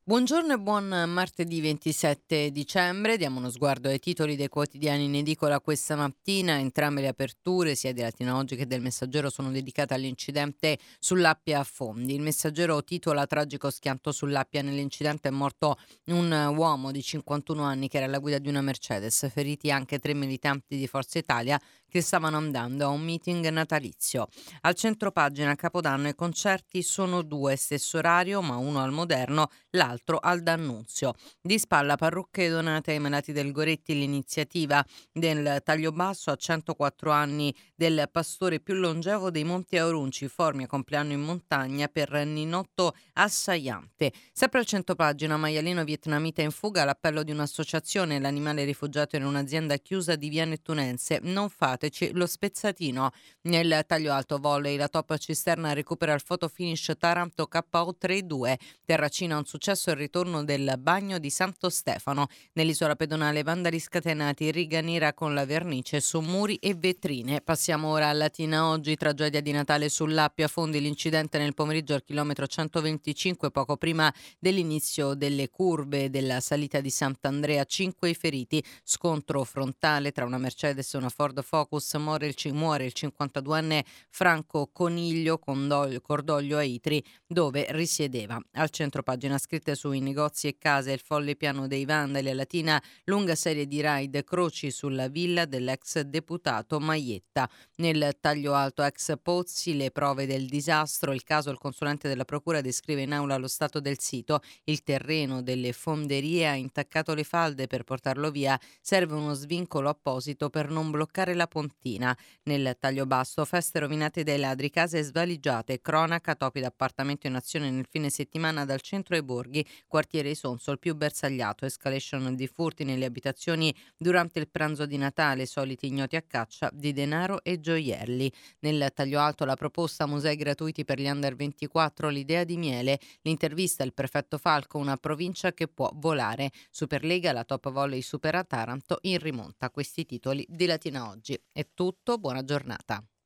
Buongiorno e buon martedì 27 dicembre. Diamo uno sguardo ai titoli dei quotidiani in edicola questa mattina. Entrambe le aperture, sia di Latina Oggi che del Messaggero, sono dedicate all'incidente sull'Appia a Fondi. Il Messaggero titola: tragico schianto sull'Appia. Nell'incidente è morto un uomo di 51 anni che era alla guida di una Mercedes. Feriti anche 3 militanti di Forza Italia che stavano andando a un meeting natalizio. Al centro pagina, Capodanno, i concerti sono due, stesso orario ma uno al Moderno, l'altro al D'Annunzio. Di spalla parrucche donate ai malati del Goretti, l'iniziativa del taglio basso a 104 anni del pastore più longevo dei Monti Aurunci, formi a compleanno in montagna per Ninotto Assaiante. Sempre al centropagina, maialino vietnamita in fuga, l'appello di un'associazione, l'animale rifugiato in un'azienda chiusa di via Nettunense, non fateci lo spezzatino. Nel taglio alto volley, la top cisterna recupera il photo finish Taranto KO 3-2. Terracina, un successo il ritorno del bagno di Santo Stefano. Nell'isola pedonale, vandali scatenati, riga nera con la vernice su muri e vetrine. Passiamo ora a Latina Oggi, tragedia di Natale sull'Appia Fondi, l'incidente nel pomeriggio al chilometro 125, poco prima dell'inizio delle curve della salita di Sant'Andrea. 5 i feriti, scontro frontale tra una Mercedes e una Ford Focus, muore il 52enne Franco Coniglio, cordoglio a Itri, dove risiedeva. Al centro pagina, scritte sui negozi e case, il folle piano dei vandali. A Latina, lunga serie di raid, croci sulla villa dell'ex deputato Maietta. Nel taglio alto, ex Pozzi, le prove del disastro. Il caso: il consulente della procura descrive in aula lo stato del sito. Il terreno delle fonderie ha intaccato le falde per portarlo via. Serve uno svincolo apposito per non bloccare la pontina. Nel taglio basso, feste rovinate dai ladri, case svaligiate, cronaca, topi d'appartamento in azione nel fine settimana dal centro ai borghi, quartiere Isonzo il più bersagliato, escalation di furti nelle abitazioni durante il pranzo di Natale, soliti ignoti a caccia di denaro e gioielli. Nel taglio alto, la proposta musei gratuiti per gli under 24, l'idea di Miele, l'intervista al prefetto Falco, una provincia che può volare. Superlega, la top volley supera Taranto in rimonta. Questi titoli di Latina Oggi. È tutto, buona giornata.